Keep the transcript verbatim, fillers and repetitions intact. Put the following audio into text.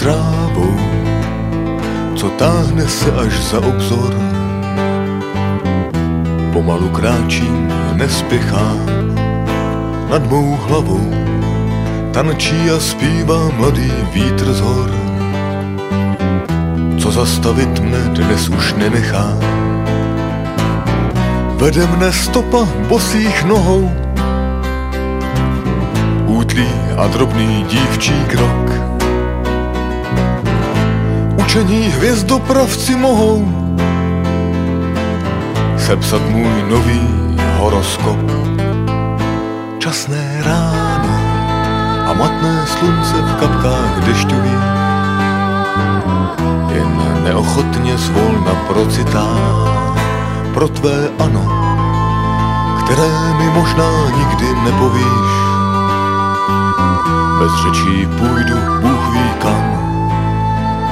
trávou, co táhne se až za obzor. Pomalu kráčím, nespěchám, nad mou hlavou tančí a zpívá mladý vítr z hor, co zastavit mne dnes už nenechá. Vede mne stopa bosých nohou, útlý a drobný dívčí krok. Učení hvězdopravci mohou sepsat můj nový horoskop. Časné ráno a matné slunce v kapkách dešťových jen neochotně zvolna procitá pro tvé ano, které mi možná nikdy nepovíš. Bez řečí půjdu, Bůh ví kam,